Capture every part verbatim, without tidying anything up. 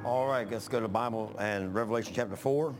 All right, let's go to the Bible and Revelation chapter four.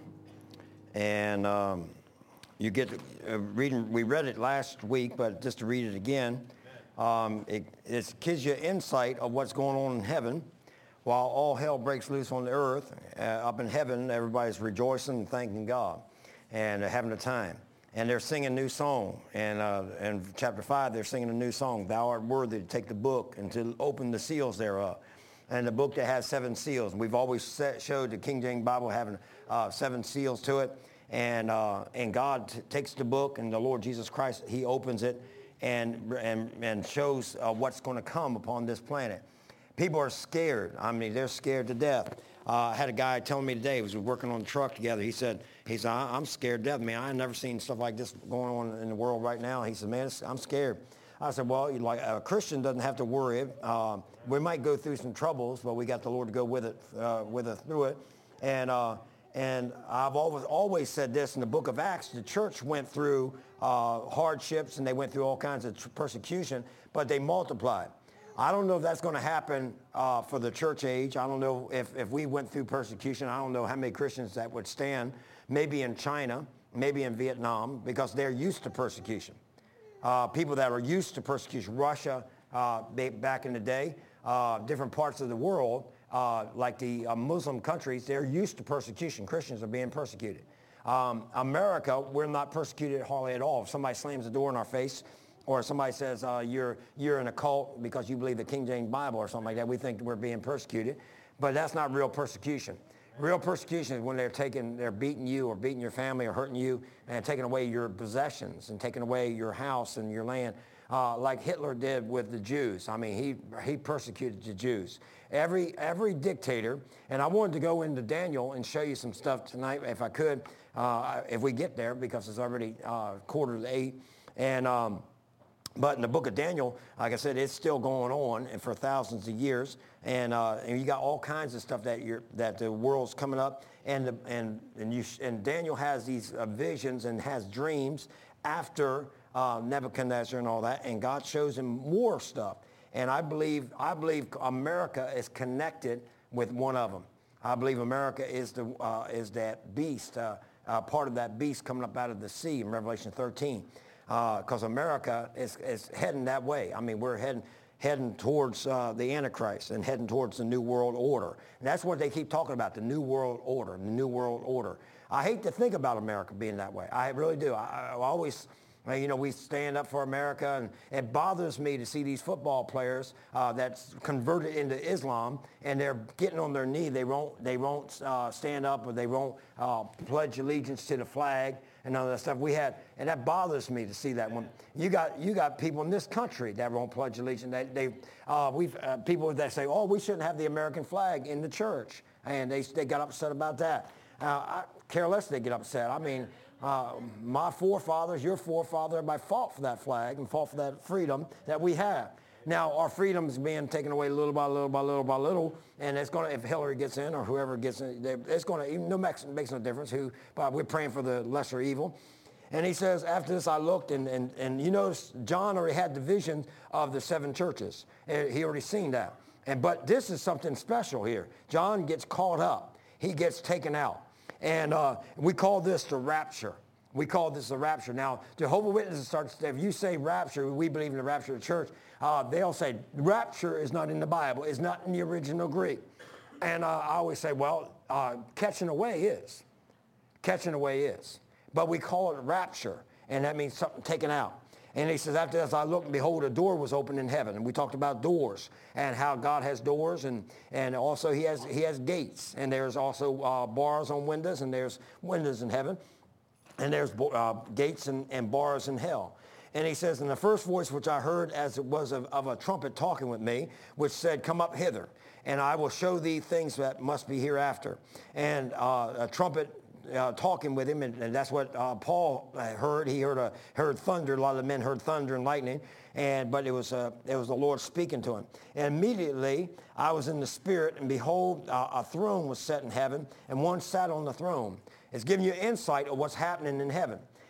And um, you get to, uh, reading, we read it last week, but just to read it again, um, it, it gives you insight of what's going on in heaven. While all hell breaks loose on the earth, uh, up in heaven, everybody's rejoicing and thanking God and uh, having a time. And they're singing a new song. And uh, in chapter five, they're singing a new song. Thou art worthy to take the book and to open the seals thereof. And the book that has seven seals. We've always set, showed the King James Bible having uh, seven seals to it. And uh, and God t- takes the book, and the Lord Jesus Christ, he opens it and and, and shows uh, what's going to come upon this planet. People are scared. I mean, they're scared to death. Uh, I had a guy telling me today, he was working on a truck together. He said, he said, I'm scared to death. Man, I've never seen stuff like this going on in the world right now. He said, man, I'm scared. I said, well, like a Christian doesn't have to worry. Uh, we might go through some troubles, but we got the Lord to go with it, uh, with us through it. And uh, and I've always always said this in the book of Acts. The church went through uh, hardships and they went through all kinds of tr- persecution, but they multiplied. I don't know if that's going to happen uh, for the church age. I don't know if, if we went through persecution. I don't know how many Christians that would stand, maybe in China, maybe in Vietnam, because they're used to persecution. Uh, people that are used to persecution, Russia, uh, they, back in the day, uh, different parts of the world, uh, like the uh, Muslim countries, they're used to persecution. Christians are being persecuted. Um, America, we're not persecuted hardly at all. If somebody slams the door in our face, or somebody says uh, you're you're in a cult because you believe the King James Bible or something like that, we think we're being persecuted. But that's not real persecution. Real persecution is when they're taking, they're beating you or beating your family or hurting you and taking away your possessions and taking away your house and your land, uh, like Hitler did with the Jews. I mean, he he persecuted the Jews. Every every dictator, and I wanted to go into Daniel and show you some stuff tonight if I could, uh, if we get there, because it's already uh, quarter to eight. And um, But in the book of Daniel, like I said, it's still going on and for thousands of years. And, uh, and you got all kinds of stuff that you're, that the world's coming up. And the, and and, you, and Daniel has these uh, visions and has dreams after uh, Nebuchadnezzar and all that. And God shows him more stuff. And I believe I believe America is connected with one of them. I believe America is the uh, is that beast, uh, uh, part of that beast coming up out of the sea in Revelation thirteen. Because uh, America is, is heading that way. I mean, we're heading heading towards uh, the Antichrist and heading towards the New World Order. And that's what they keep talking about, the New World Order, the New World Order. I hate to think about America being that way. I really do. I, I always, you know, we stand up for America, and it bothers me to see these football players uh, that's converted into Islam, and they're getting on their knee. They won't, they won't uh, stand up, or they won't uh, pledge allegiance to the flag and all that stuff. We had, and that bothers me to see that. When you got you got people in this country that won't pledge allegiance. They, they uh, we've uh, people that say, oh, we shouldn't have the American flag in the church, and they they got upset about that. Uh, I care less they get upset. I mean, uh, my forefathers, your forefather, everybody fought for that flag and fought for that freedom that we have. Now, our freedom is being taken away little by little by little by little, and it's going to, if Hillary gets in or whoever gets in, it's going to, even no makes, makes no difference who, but we're praying for the lesser evil. And he says, after this I looked, and, and, and you notice John already had the vision of the seven churches. He already seen that. And but this is something special here. John gets caught up. He gets taken out. And uh, we call this the rapture. We call this the rapture. Now, Jehovah's Witnesses start to say, if you say rapture, we believe in the rapture of the church, uh, they'll say rapture is not in the Bible. It's not in the original Greek. And uh, I always say, well, uh, catching away is. Catching away is. But we call it rapture, and that means something taken out. And he says, after this I looked, and behold, a door was opened in heaven. And we talked about doors and how God has doors, and, and also he has, he has gates. And there's also uh, bars on windows, and there's windows in heaven. And there's uh, gates and, and bars in hell. And he says, and the first voice which I heard as it was of, of a trumpet talking with me, which said, come up hither, and I will show thee things that must be hereafter. And uh, a trumpet uh, talking with him, and, and that's what uh, Paul heard. He heard a, heard thunder. A lot of the men heard thunder and lightning, and but it was uh, it was the Lord speaking to him. And immediately I was in the Spirit, and behold, uh, a throne was set in heaven, and one sat on the throne. It's giving you insight of what's happening in heaven.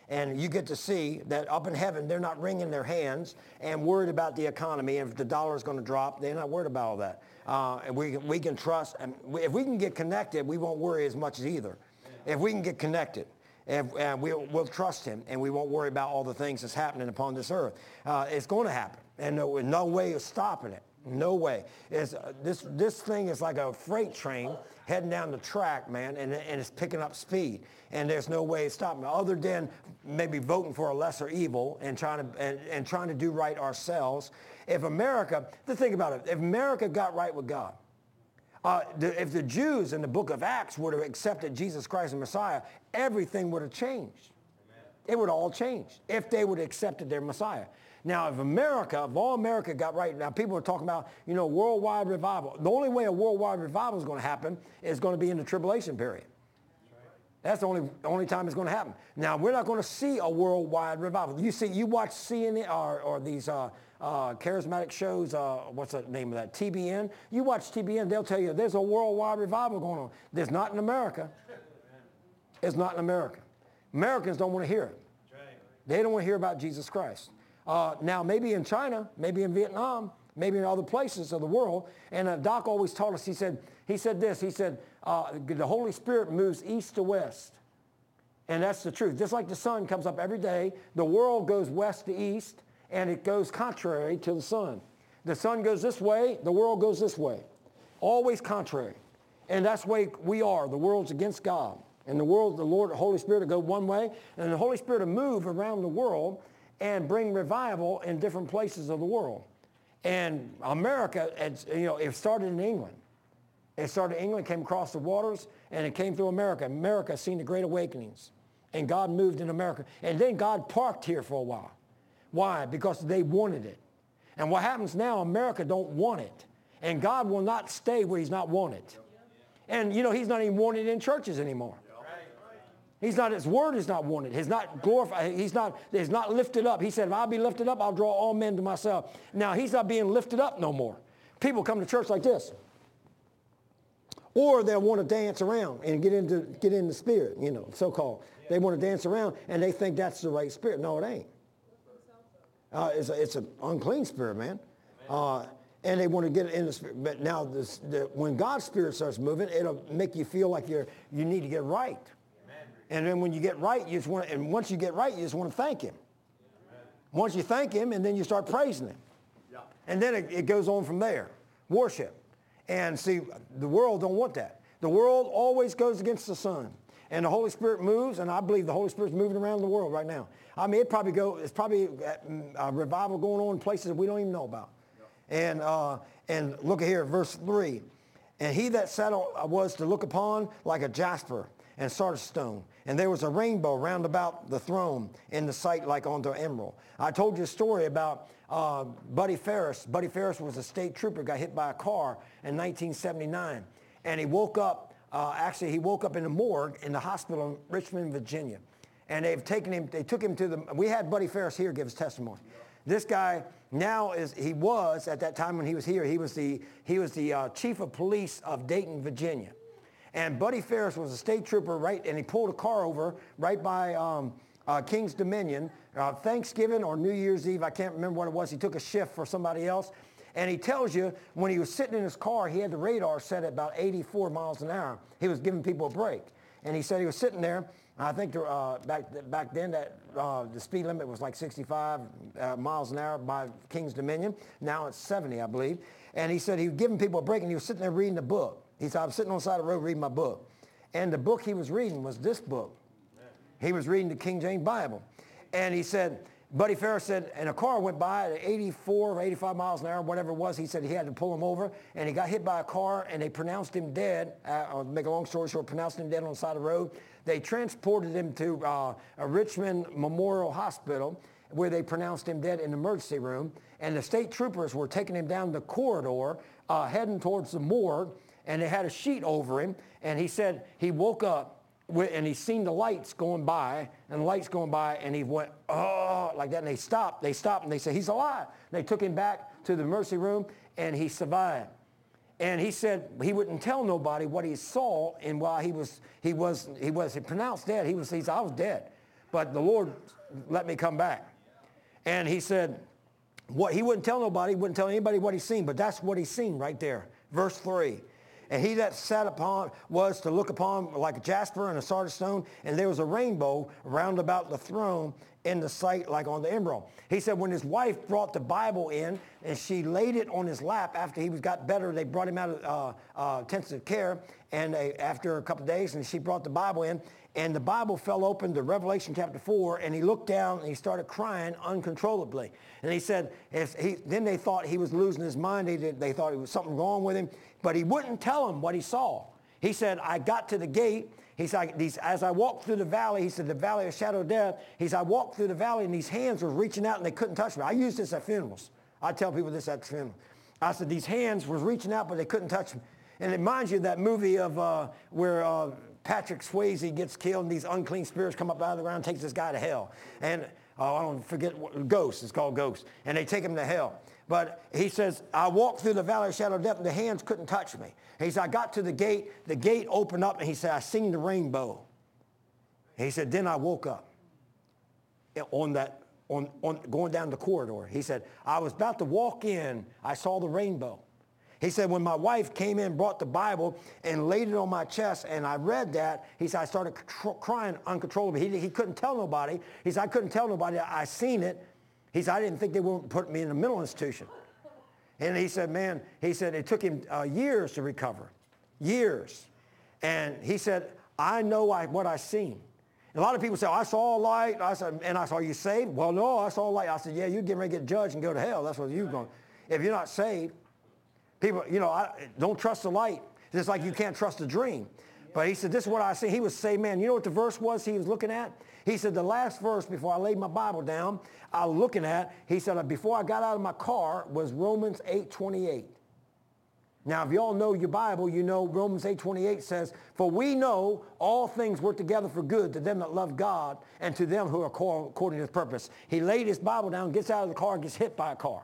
And you get to see that up in heaven, they're not wringing their hands and worried about the economy. And if the dollar is going to drop, they're not worried about all that. Uh, and we, we can trust. And we, if we can get connected, we won't worry as much as either. If we can get connected, if, uh, we'll, we'll trust him, and we won't worry about all the things that's happening upon this earth. Uh, it's going to happen, and no, no way of stopping it. No way. It's, uh, this, this thing is like a freight train heading down the track, man, and, and it's picking up speed. And there's no way of stopping it other than maybe voting for a lesser evil and trying to, and, and trying to do right ourselves. If America, the thing about it, if America got right with God, uh, the, if the Jews in the book of Acts would have accepted Jesus Christ as Messiah, everything would have changed. Amen. It would all change if they would have accepted their Messiah. Now, if America, if all America got right, now people are talking about, you know, worldwide revival. The only way a worldwide revival is going to happen is going to be in the tribulation period. That's the only, only time it's going to happen. Now, we're not going to see a worldwide revival. You see, you watch C N N or, or these uh, uh, charismatic shows, uh, what's the name of that, T B N. You watch T B N, they'll tell you there's a worldwide revival going on. There's not in America. It's not in America. Americans don't want to hear it. They don't want to hear about Jesus Christ. Uh, now, maybe in China, maybe in Vietnam, maybe in other places of the world. And uh, Doc always taught us, he said, he said this, he said, uh, the Holy Spirit moves east to west. And that's the truth. Just like the sun comes up every day, the world goes west to east, and it goes contrary to the sun. The sun goes this way, the world goes this way. Always contrary. And that's the way we are. The world's against God. And the world, the Lord, the Holy Spirit will go one way, and the Holy Spirit will move around the world and bring revival in different places of the world. And America, it's, you know, it started in England. It started in England, came across the waters, and it came through America. America seen the Great Awakenings, and God moved in America. And then God parked here for a while. Why? Because they wanted it. And what happens now, America don't want it. And God will not stay where he's not wanted. And, you know, he's not even wanted in churches anymore. He's not, his word is not wanted. He's not glorified. He's not, he's not lifted up. He said, if I'll be lifted up, I'll draw all men to myself. Now, he's not being lifted up no more. People come to church like this. Or they'll want to dance around and get into, get in the spirit, you know, so-called. They want to dance around, and they think that's the right spirit. No, it ain't. Uh, it's, a, it's an unclean spirit, man. Uh, and they want to get in the spirit. But now, this, the, when God's spirit starts moving, it'll make you feel like you're, you need to get right. And then when you get right, you just want to, and once you get right, you just want to thank him. Amen. Once you thank him, and then you start praising him. Yeah. And then it, it goes on from there. Worship. And see, the world don't want that. The world always goes against the sun. And the Holy Spirit moves, and I believe the Holy Spirit's moving around the world right now. I mean, it probably go, it's probably a revival going on in places that we don't even know about. Yeah. And, uh, and look at here, verse three. And he that sat was to look upon like a jasper and sardis stone. And there was a rainbow round about the throne in the sight like unto emerald. I told you a story about uh, Buddy Ferris. Buddy Ferris was a state trooper, got hit by a car in nineteen seventy-nine. And he woke up, uh, actually he woke up in the morgue in the hospital in Richmond, Virginia. And they've taken him, they took him to the, we had Buddy Ferris here give his testimony. This guy now is, he was, at that time when he was here, he was the, he was the uh, chief of police of Dayton, Virginia. And Buddy Ferris was a state trooper, right, and he pulled a car over right by um, uh, King's Dominion, uh, Thanksgiving or New Year's Eve, I can't remember what it was. He took a shift for somebody else. And he tells you when he was sitting in his car, he had the radar set at about eighty-four miles an hour. He was giving people a break. And he said he was sitting there. I think uh, back, back then that uh, the speed limit was like sixty-five uh, miles an hour by King's Dominion. Now it's seventy, I believe. And he said he was giving people a break, and he was sitting there reading a book. He said, I was sitting on the side of the road reading my book. And the book he was reading was this book. He was reading the King James Bible. And he said, Buddy Ferris said, and a car went by at eighty-four or eighty-five miles an hour, whatever it was. He said he had to pull him over, and he got hit by a car, and they pronounced him dead. Uh, make a long story short, pronounced him dead on the side of the road. They transported him to uh, a Richmond Memorial Hospital, where they pronounced him dead in the emergency room. And the state troopers were taking him down the corridor, uh, heading towards the morgue, and they had a sheet over him. And he said he woke up, and he seen the lights going by, and the lights going by, and he went, oh, like that, and they stopped. They stopped, and they said, he's alive. They took him back to the emergency room, and he survived. And he said he wouldn't tell nobody what he saw, and while he was, he was, he was he pronounced dead, he was, he said, I was dead. but the Lord let me come back. And he said, what he wouldn't tell nobody, wouldn't tell anybody what he's seen, but that's what he's seen right there. Verse three. And he that sat upon was to look upon like a jasper and a sardis stone, and there was a rainbow round about the throne in the sight like on the emerald. He said when his wife brought the Bible in and she laid it on his lap after he was got better, they brought him out of uh, uh, intensive care, and they, after a couple of days, and she brought the Bible in, and the Bible fell open to Revelation chapter four, and he looked down and he started crying uncontrollably. And he said, if he, then they thought he was losing his mind. They, did, they thought there was something wrong with him, but he wouldn't tell them what he saw. He said, I got to the gate. He said, these, as I walked through the valley, he said, the valley of shadow of death. He said, I walked through the valley and these hands were reaching out and they couldn't touch me. I use this at funerals. I tell people this at funerals. I said, these hands were reaching out, but they couldn't touch me. And it reminds you of that movie of uh, where uh, Patrick Swayze gets killed and these unclean spirits come up out of the ground and takes this guy to hell. And oh, I don't forget, what, Ghost, it's called Ghost. And they take him to hell. But he says, I walked through the valley of shadow of death and the hands couldn't touch me. He said, I got to the gate, the gate opened up and he said, I seen the rainbow. He said, then I woke up on that, on, on going down the corridor. He said, I was about to walk in, I saw the rainbow. He said, when my wife came in, brought the Bible and laid it on my chest and I read that, he said, I started cr- crying uncontrollably. He, he couldn't tell nobody. He said, I couldn't tell nobody. I, I seen it. He said, I didn't think they would put me in a mental institution. And he said, man, he said, it took him uh, years to recover, years. And he said, I know I, what I seen. And a lot of people say, oh, I saw a light. I said, and I saw you saved? Well, no, I saw a light. I said, yeah, you're getting ready to get judged and go to hell. That's what you're going. If you're not saved, people, you know, I, don't trust the light. Just like you can't trust a dream. But he said, this is what I see. He was saying, man, you know what the verse was he was looking at? He said, the last verse before I laid my Bible down, I was looking at, he said, before I got out of my car was Romans eight twenty-eight. Now, if y'all know your Bible, you know Romans eight twenty-eight says, for we know all things work together for good to them that love God and to them who are called according to his purpose. He laid his Bible down, gets out of the car, and gets hit by a car.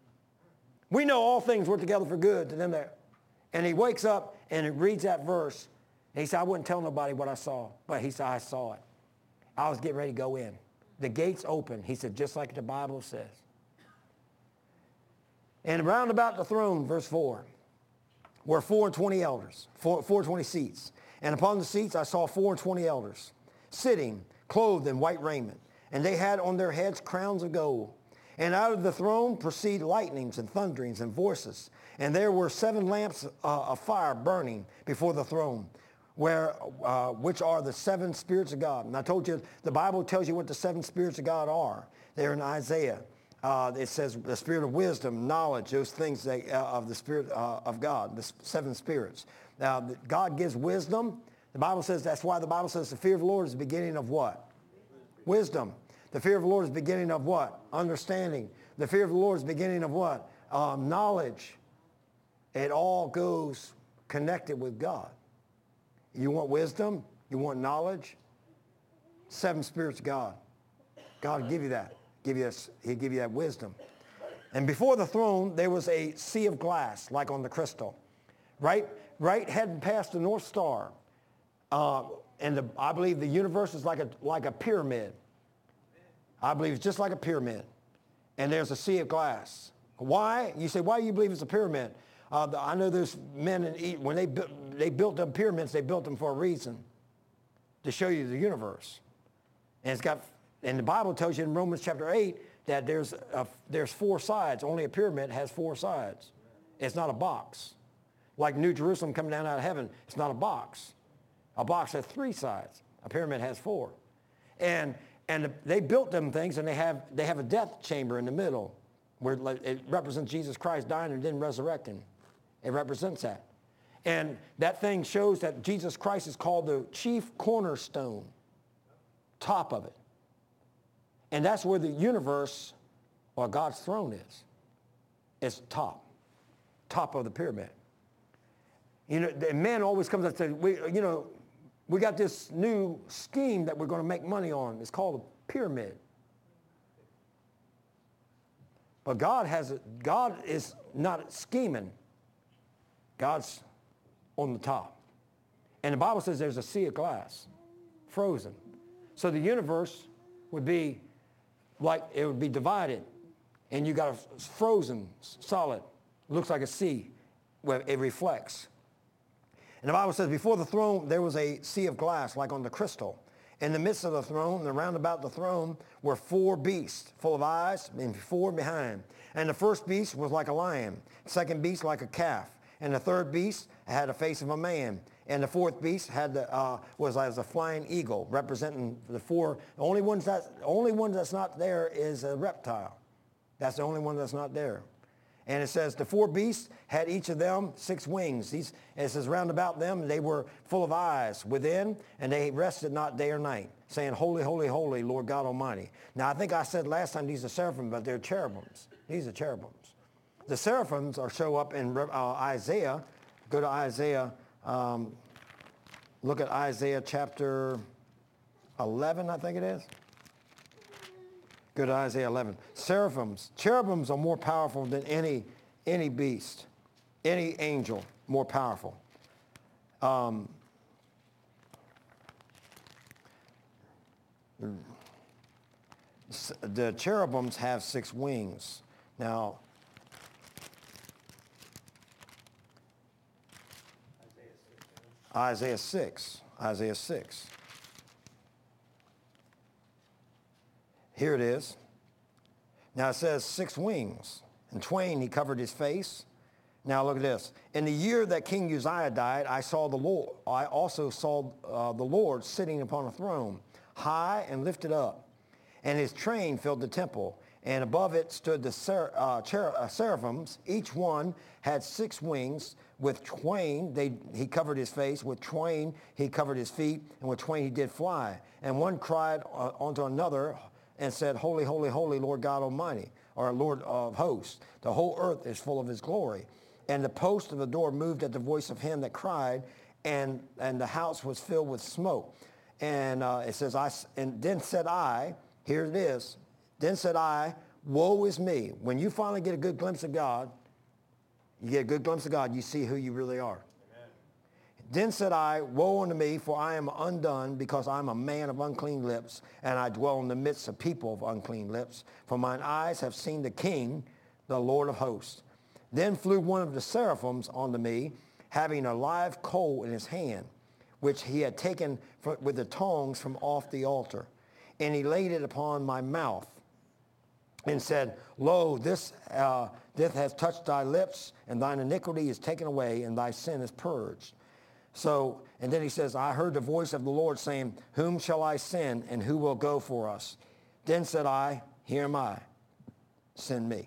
We know all things work together for good to them that, and he wakes up and he reads that verse. And he said, I wouldn't tell nobody what I saw, but he said, I saw it. I was getting ready to go in. The gates open. He said, just like the Bible says. And round about the throne, verse four, were four and twenty elders, four, four and twenty seats. And upon the seats I saw four and twenty elders, sitting, clothed in white raiment. And they had on their heads crowns of gold. And out of the throne proceed lightnings and thunderings and voices. And there were seven lamps uh, of fire burning before the throne, where uh, which are the seven spirits of God. And I told you, the Bible tells you what the seven spirits of God are. They're in Isaiah. Uh, it says the spirit of wisdom, knowledge, those things that, uh, of the spirit uh, of God, the seven spirits. Now, God gives wisdom. The Bible says, that's why the Bible says the fear of the Lord is the beginning of what? Wisdom. The fear of the Lord is the beginning of what? Understanding. The fear of the Lord is the beginning of what? Um, knowledge. It all goes connected with God. You want wisdom? You want knowledge? Seven spirits of God. God will give you that. Give you that. He'll give you that wisdom. And before the throne, there was a sea of glass, like on the crystal. Right, right heading past the North Star. Uh, and the, I believe the universe is like a, like a pyramid. I believe it's just like a pyramid. And there's a sea of glass. Why? You say, why do you believe it's a pyramid? Uh, the, I know there's men in Egypt, when they, bu- they built them pyramids, they built them for a reason, to show you the universe. And it's got, and the Bible tells you in Romans chapter eight that there's, a, there's four sides. Only a pyramid has four sides. It's not a box. Like New Jerusalem coming down out of heaven, it's not a box. A box has three sides. A pyramid has four. And and they built them things, and they have they have a death chamber in the middle where it represents Jesus Christ dying and then resurrecting. It represents that. And that thing shows that Jesus Christ is called the chief cornerstone, top of it. And that's where the universe, or God's throne is. It's top, top of the pyramid. You know, the man always comes up and says, we, you know, we got this new scheme that we're going to make money on. It's called a pyramid. But God has a, God is not scheming. God's on the top. And the Bible says there's a sea of glass, frozen. So the universe would be like it would be divided, and you got a frozen solid, looks like a sea, where it reflects. And the Bible says, before the throne there was a sea of glass like on the crystal. In the midst of the throne, and round about the throne, were four beasts, full of eyes, and before and behind. And the first beast was like a lion, second beast like a calf, and the third beast had a face of a man, and the fourth beast had the, uh, was as a flying eagle, representing the four. The only ones that only one that's not there is a reptile. That's the only one that's not there. And it says the four beasts had each of them six wings. These, it says round about them they were full of eyes within, and they rested not day or night, saying, Holy, holy, holy, Lord God Almighty. Now I think I said last time these are seraphim, but they're cherubims. These are cherubims. The seraphims are show up in uh, Isaiah. Go to Isaiah. Um, look at Isaiah chapter eleven, I think it is. Go to Isaiah eleven. Seraphims, cherubims are more powerful than any, any beast, any angel, more powerful. Um, the cherubims have six wings. Now, Isaiah six, Isaiah six. Here it is. Now it says six wings. In twain he covered his face. Now look at this. In the year that King Uzziah died, I saw the Lord. I also saw uh, the Lord sitting upon a throne, high and lifted up, and his train filled the temple. And above it stood the ser- uh, cher- uh, seraphims. Each one had six wings. With twain they, he covered his face. With twain he covered his feet. And with twain he did fly. And one cried uh, unto another and said, Holy, holy, holy, Lord God Almighty, or Lord of hosts. The whole earth is full of his glory. And the post of the door moved at the voice of him that cried, and, and the house was filled with smoke. And uh, it says, I, and then said I, here it is, then said I, woe is me. When you finally get a good glimpse of God, you get a good glimpse of God, you see who you really are. Amen. Then said I, woe unto me, for I am undone, because I am a man of unclean lips, and I dwell in the midst of people of unclean lips. For mine eyes have seen the King, the Lord of hosts. Then flew one of the seraphims unto me, having a live coal in his hand, which he had taken for, with the tongs from off the altar. And he laid it upon my mouth, and said, Lo, this, uh, this hath touched thy lips, and thine iniquity is taken away, and thy sin is purged. So, and then he says, I heard the voice of the Lord saying, Whom shall I send, and who will go for us? Then said I, Here am I, send me.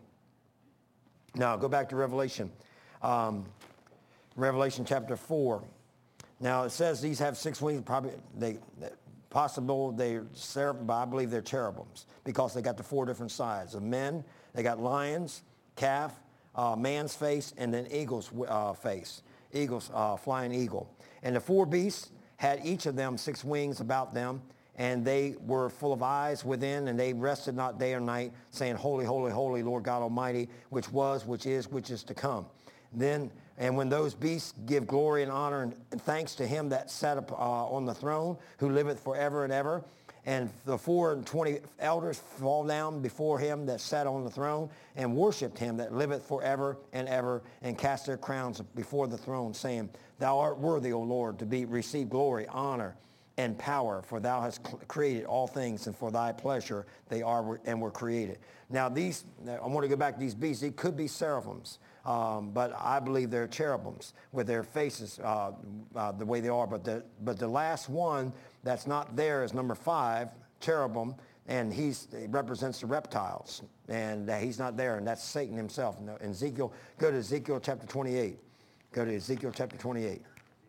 Now, go back to Revelation. Um, Revelation chapter four. Now, it says these have six wings. Probably, they, possible they're seraphim, but I believe they're cherubims because they got the four different sides. Of men, they got lions, calf, uh, man's face, and then eagle's uh, face. Eagle's, uh, flying eagle. And the four beasts had each of them six wings about them, and they were full of eyes within, and they rested not day or night, saying, Holy, holy, holy, Lord God Almighty, which was, which is, which is to come. Then, and when those beasts give glory and honor and, and thanks to him that sat up, uh, on the throne, who liveth forever and ever, and the four and twenty elders fall down before him that sat on the throne, and worshipped him that liveth forever and ever, and cast their crowns before the throne, saying, Thou art worthy, O Lord, to be receive glory, honor, and power, for thou hast created all things, and for thy pleasure they are and were created. Now these, I want to go back to these beasts. It could be seraphims, um, but I believe they're cherubims with their faces uh, uh, the way they are. But the but the last one that's not there is number five, cherubim, and he's he represents the reptiles, and uh, he's not there, and that's Satan himself. In Ezekiel, go to Ezekiel chapter twenty-eight. Go to Ezekiel chapter twenty-eight.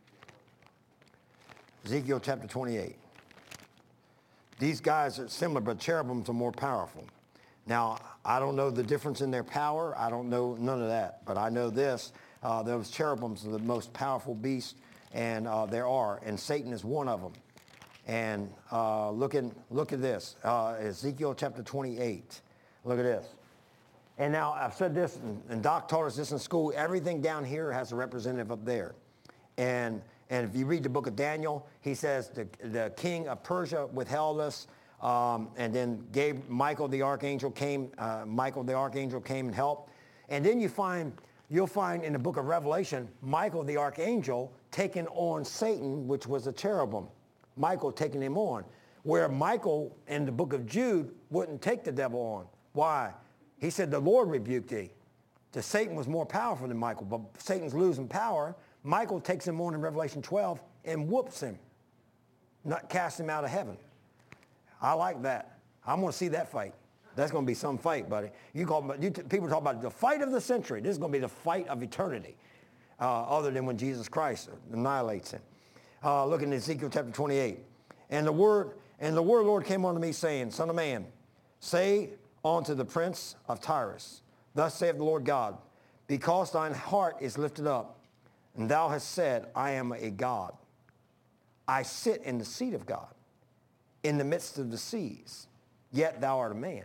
Ezekiel chapter twenty-eight. These guys are similar, but cherubims are more powerful. Now, I don't know the difference in their power. I don't know none of that. But I know this. Uh, those cherubims are the most powerful beasts, and uh, there are. And Satan is one of them. And uh, look, in, look at this. Uh, Ezekiel chapter twenty-eight. Look at this. And now, I've said this, and, and Doc taught us this in school. Everything down here has a representative up there. And... And if you read the book of Daniel, he says the, the king of Persia withheld us Um, and then Gabriel, Michael the archangel came. Uh, Michael the archangel came and helped. And then you find, you'll find in the book of Revelation, Michael the archangel taking on Satan, which was a cherubim. Michael taking him on. Where Michael in the book of Jude wouldn't take the devil on. Why? He said, the Lord rebuked thee. The Satan was more powerful than Michael, but Satan's losing power. Michael takes him on in Revelation twelve and whoops him, not cast him out of heaven. I like that. I'm going to see that fight. That's going to be some fight, buddy. You call you t- people talk about the fight of the century. This is going to be the fight of eternity, uh, other than when Jesus Christ annihilates him. Uh, look in Ezekiel chapter twenty-eight, and the word and the word Lord came unto me, saying, Son of man, say unto the prince of Tyrus, thus saith the Lord God, because thine heart is lifted up, and thou hast said, I am a God. I sit in the seat of God, in the midst of the seas, yet thou art a man.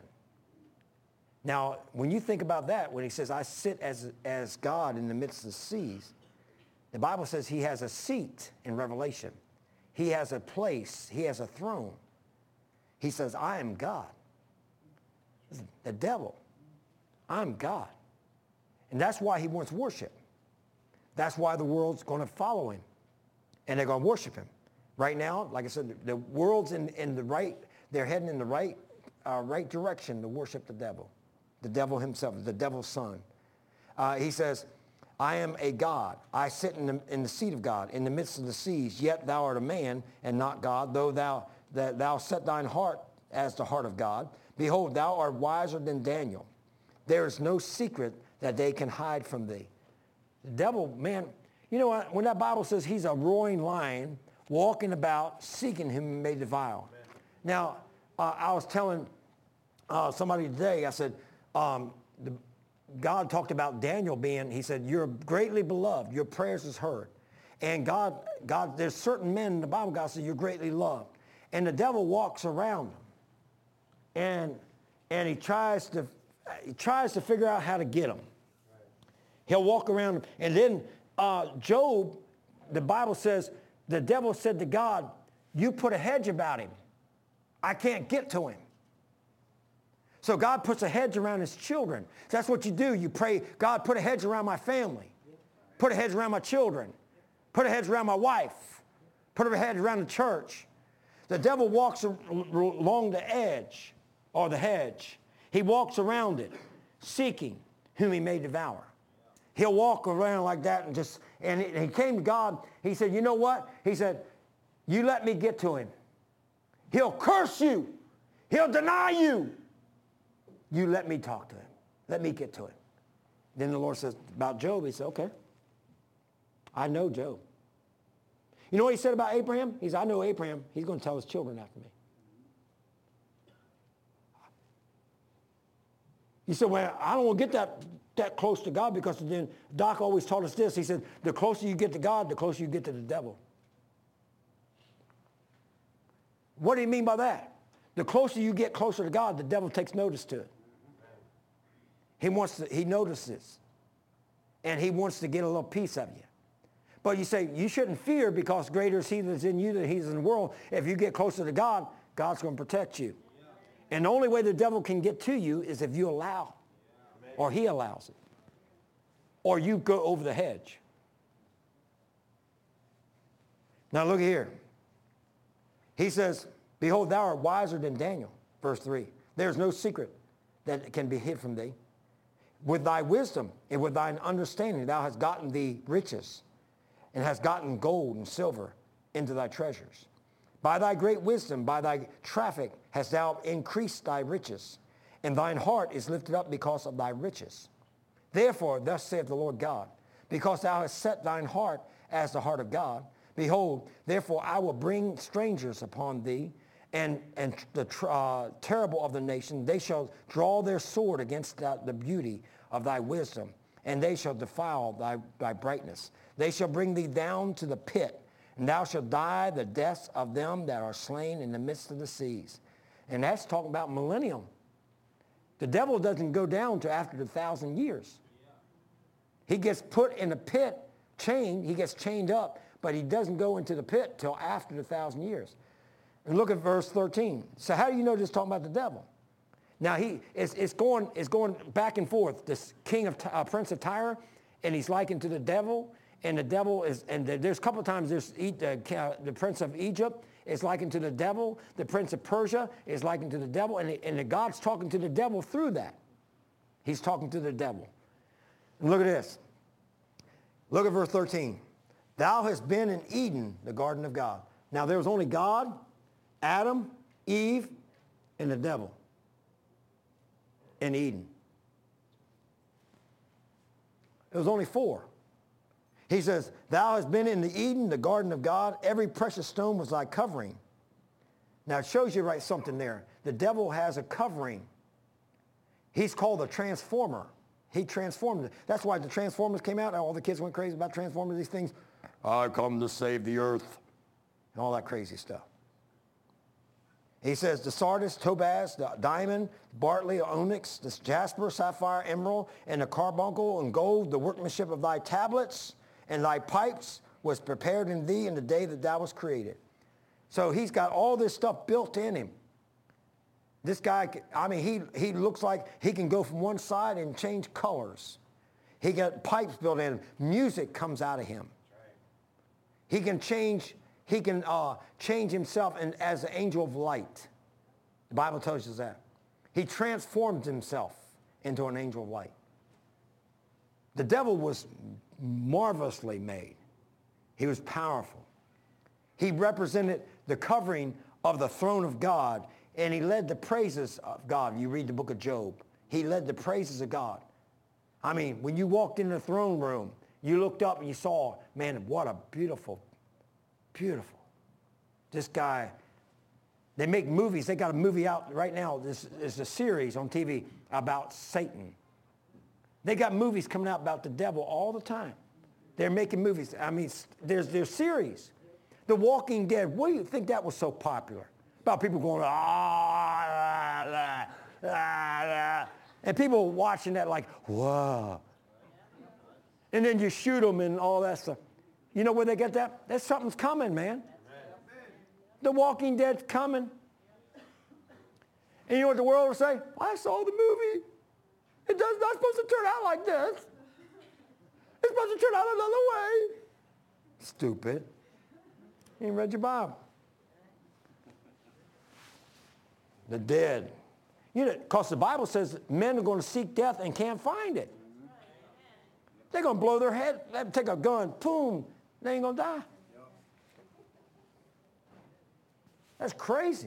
Now, when you think about that, when he says, I sit as, as God in the midst of the seas, the Bible says he has a seat in Revelation. He has a place. He has a throne. He says, I am God. The devil, I'm God. And that's why he wants worship. That's why the world's going to follow him. And they're going to worship him. Right now, like I said, the world's in, in the right, they're heading in the right, uh, right direction to worship the devil. The devil himself, the devil's son. Uh, he says, I am a God. I sit in the, in the seat of God, in the midst of the seas, yet thou art a man and not God, though thou, that thou set thine heart as the heart of God. Behold, thou art wiser than Daniel. There is no secret that they can hide from thee. The devil, man, you know what? When that Bible says he's a roaring lion, walking about, seeking him whom he may devour. Amen. Now, uh, I was telling uh, somebody today, I said, um, the, God talked about Daniel being, he said, you're greatly beloved. Your prayers is heard. And God, God, there's certain men in the Bible, God said, you're greatly loved. And the devil walks around them. And, and he tries to, he tries to figure out how to get them. He'll walk around. And then uh, Job, the Bible says, the devil said to God, you put a hedge about him. I can't get to him. So God puts a hedge around his children. That's what you do. You pray, God, put a hedge around my family. Put a hedge around my children. Put a hedge around my wife. Put a hedge around the church. The devil walks along the edge or the hedge. He walks around it, seeking whom he may devour. He'll walk around like that and just, and he came to God. He said, you know what? He said, you let me get to him. He'll curse you. He'll deny you. You let me talk to him. Let me get to him. Then the Lord says about Job, he said, okay, I know Job. You know what he said about Abraham? He said, I know Abraham. He's going to tell his children after me. He said, well, I don't want to get that, that close to God because then Doc always taught us this. He said, the closer you get to God, the closer you get to the devil. What do you mean by that? The closer you get closer to God, the devil takes notice to it. He wants to, he notices. And he wants to get a little piece of you. But you say, you shouldn't fear because greater is he that's in you than he's in the world. If you get closer to God, God's going to protect you. And the only way the devil can get to you is if you allow, or he allows it, or you go over the hedge. Now look here. He says, behold, thou art wiser than Daniel, verse three. There is no secret that can be hid from thee. With thy wisdom and with thine understanding thou hast gotten thee riches, and hast gotten gold and silver into thy treasures. By thy great wisdom, by thy traffic, hast thou increased thy riches, and thine heart is lifted up because of thy riches. Therefore, thus saith the Lord God, because thou hast set thine heart as the heart of God, behold, therefore I will bring strangers upon thee, and, and the uh, terrible of the nation, they shall draw their sword against the, the beauty of thy wisdom, and they shall defile thy, thy brightness. They shall bring thee down to the pit, and thou shalt die the deaths of them that are slain in the midst of the seas. And that's talking about millennium. The devil doesn't go down to after the thousand years. He gets put in a pit, chained, he gets chained up, but he doesn't go into the pit till after the thousand years. And look at verse thirteen. So how do you know this is talking about the devil? Now he it's, it's going it's going back and forth. This king of uh, prince of Tyre, and he's likened to the devil. And the devil is, and there's a couple of times there's the, uh, the prince of Egypt is likened to the devil. The prince of Persia is likened to the devil, and, and the God's talking to the devil through that. He's talking to the devil. And look at this. Look at verse thirteen. Thou hast been in Eden, the garden of God. Now there was only God, Adam, Eve, and the devil in Eden. It was only four. He says, thou hast been in the Eden, the garden of God. Every precious stone was thy covering. Now it shows you right something there. The devil has a covering. He's called the transformer. He transformed it. That's why the Transformers came out. All the kids went crazy about Transformers, these things. I come to save the earth. And all that crazy stuff. He says the sardis, topaz, the diamond, bartley, onyx, the jasper, sapphire, emerald, and the carbuncle and gold, the workmanship of thy tablets and thy pipes was prepared in thee in the day that thou was created. So he's got all this stuff built in him. This guy, I mean, he, he looks like he can go from one side and change colors. He got pipes built in him. Music comes out of him. He can change, he can uh, change himself in, as an angel of light. The Bible tells us that. He transformed himself into an angel of light. The devil was marvelously made. He was powerful. He represented the covering of the throne of God, and he led the praises of God. You read the book of Job. He led the praises of God. I mean, when you walked in the throne room, you looked up and you saw, man, what a beautiful, beautiful. This guy, they make movies. They got a movie out right now. This is a series on T V about Satan. They got movies coming out about the devil all the time. They're making movies. I mean, there's there's series. The Walking Dead. Why do you think that was so popular? About people going, ah, ah, ah, ah, and people watching that like, whoa. And then you shoot them and all that stuff. You know where they get that? That something's coming, man. The Walking Dead's coming. And you know what the world will say? I saw the movie. It does not supposed to turn out like this. It's supposed to turn out another way. Stupid. You ain't read your Bible. The dead. You know, because the Bible says men are going to seek death and can't find it. They're going to blow their head, take a gun, boom, they ain't going to die. That's crazy.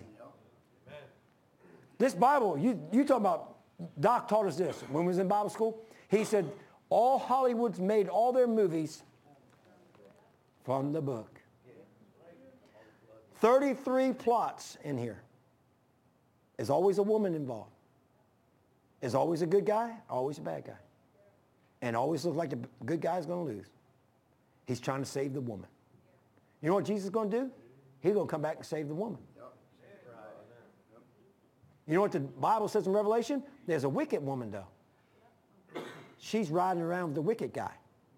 This Bible, you, you talk about, Doc taught us this when we was in Bible school. He said, all Hollywood's made all their movies from the book. thirty-three plots in here. There's always a woman involved. There's always a good guy, always a bad guy. And always looks like the good guy's going to lose. He's trying to save the woman. You know what Jesus is going to do? He's going to come back and save the woman. You know what the Bible says in Revelation? There's a wicked woman, though. She's riding around with the wicked guy.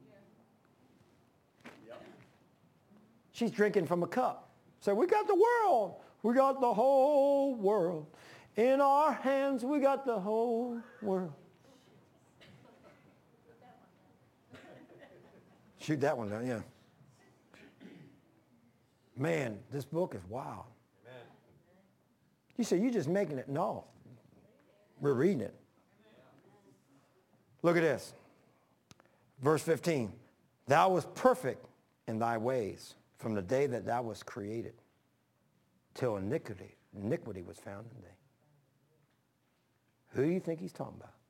She's drinking from a cup. So we got the world. We got the whole world. In our hands, we got the whole world. Shoot that one down, yeah. Man, this book is wild. Amen. You say, you just making it. No. We're reading it. Look at this. Verse fifteen. Thou wast perfect in thy ways from the day that thou wast created till iniquity, iniquity was found in thee. Who do you think he's talking about?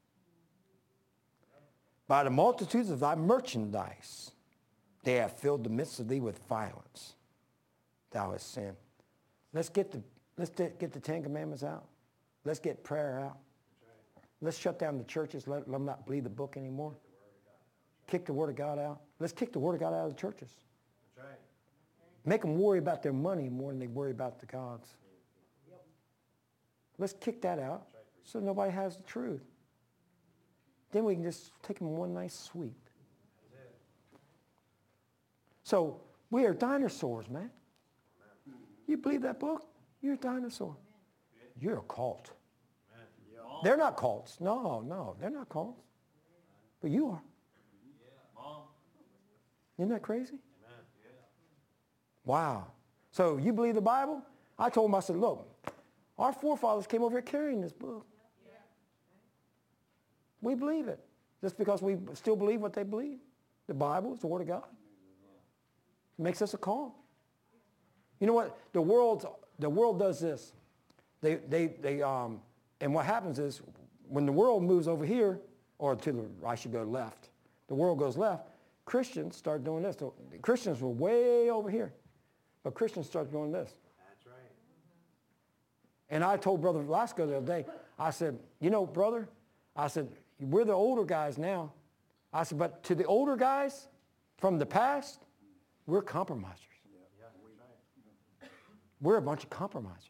By the multitudes of thy merchandise, they have filled the midst of thee with violence. Thou hast sinned. Let's get the, let's get the Ten Commandments out. Let's get prayer out. Let's shut down the churches. Let, let them not believe the book anymore. Kick the Word of God out. Let's kick the Word of God out of the churches. Make them worry about their money more than they worry about the gods. Let's kick that out so nobody has the truth. Then we can just take them one nice sweep. So we are dinosaurs, man. You believe that book? You're a dinosaur. You're a cult. They're not cults. No, no, they're not cults. But you are. Isn't that crazy? Wow. So you believe the Bible? I told him, I said, look, our forefathers came over here carrying this book. We believe it. Just because we still believe what they believe. The Bible is the Word of God. It makes us a call. You know what? The world, the world does this. They, they, they, um, and what happens is when the world moves over here, or to the, I should go left, the world goes left, Christians start doing this. The Christians were way over here, but Christians start doing this. That's right. And I told Brother Velasco the other day, I said, you know, brother, I said, we're the older guys now. I said, but to the older guys from the past, we're compromisers. Yeah, right. We're a bunch of compromisers.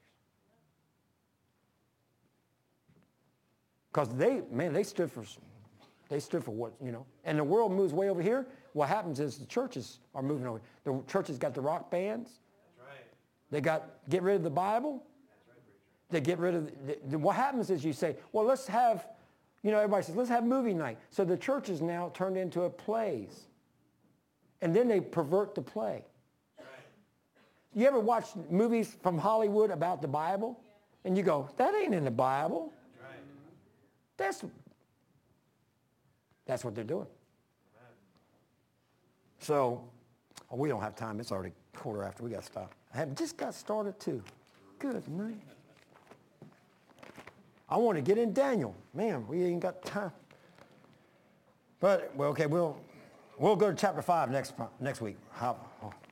Because they, man, they stood for, they stood for what, you know. And the world moves way over here. What happens is the churches are moving over. The churches got the rock bands. That's right. They got, get rid of the Bible. That's right, preacher. They get rid of, the, the, what happens is you say, well, let's have, you know, everybody says, let's have movie night. So the church is now turned into a plays. And then they pervert the play. Right. You ever watch movies from Hollywood about the Bible? And you go, that ain't in the Bible. That's right. That's, that's what they're doing. Amen. So, oh, we don't have time. It's already quarter after. We got to stop. I have just got started too. Good night. I want to get in Daniel. Man, we ain't got time. But, well, okay, we'll, we'll go to chapter five next, next week. How, oh.